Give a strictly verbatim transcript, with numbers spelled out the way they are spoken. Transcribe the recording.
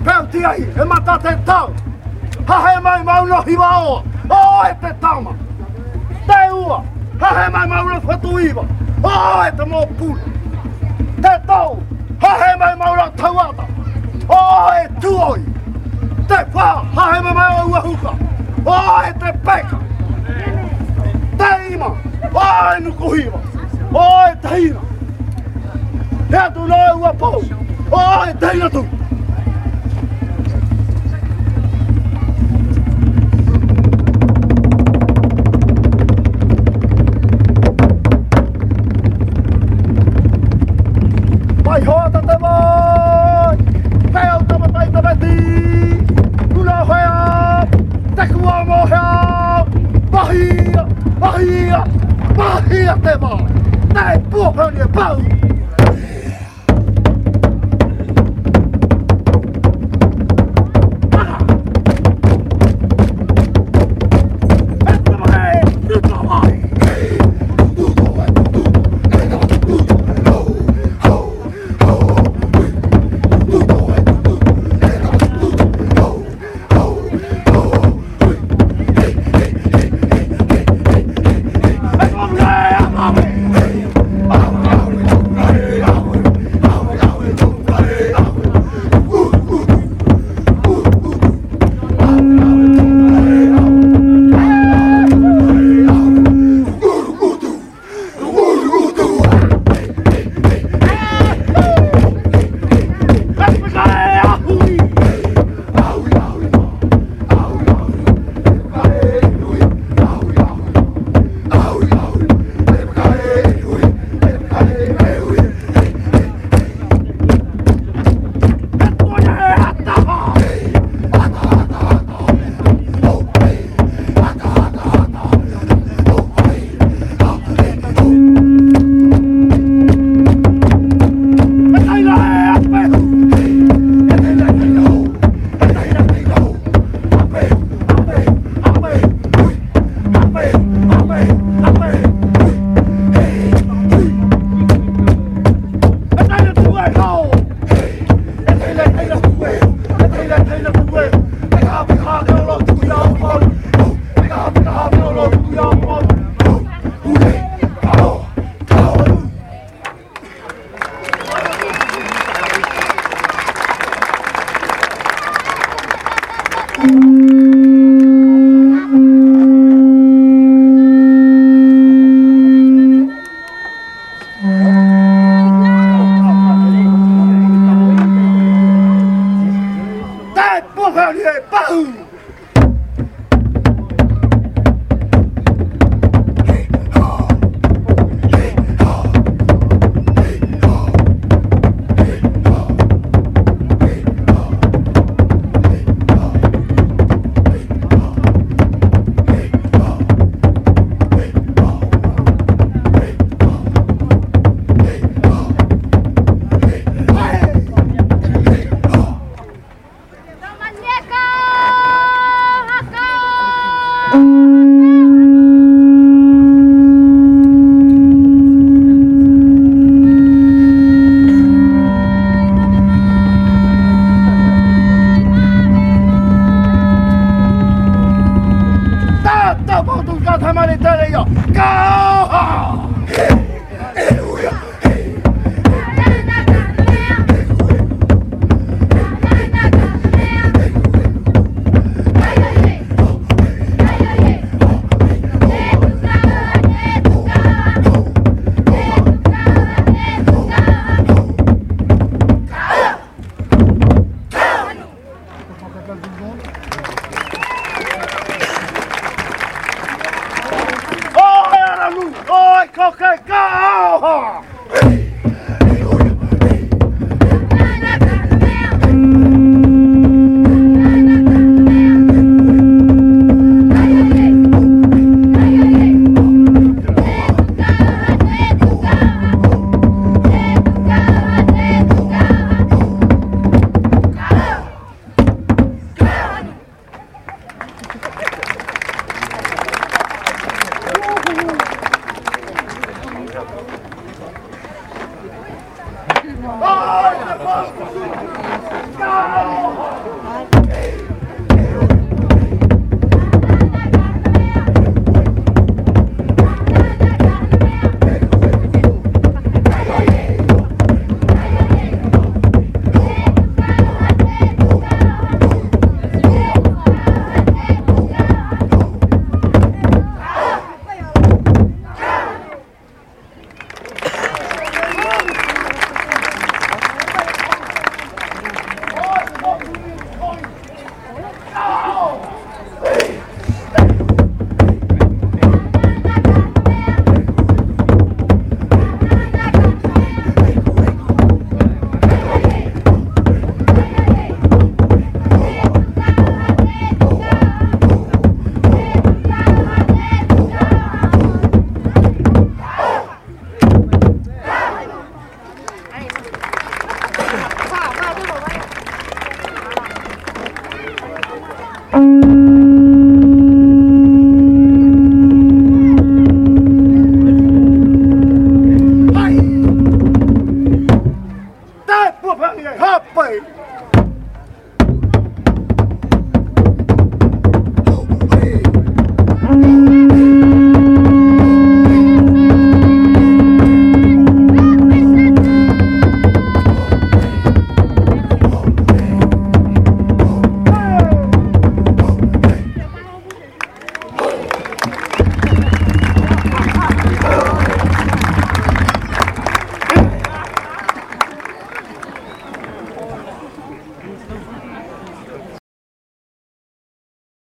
Peu ti ai, e mata te tau. Ha he mai mau no hiwa oa. O e te tama. Te ua. Ha he mai mau no whatu iwa. O e te mō pūna. Te tau. Ha he mai mau no tauata. O e tuoi. Te wha. Ha he mai mau ua huka. O e te peka. Te ima. O e nukuhiwa. O e te hina. He atu no e ua pou. O e te hina tu. Mai hoa ta te mai, te au tamatai te meti, kula hea, te kua mo hea, mahia, mahia, mahia te mai, te puapani e pau. Manieka! Thank you.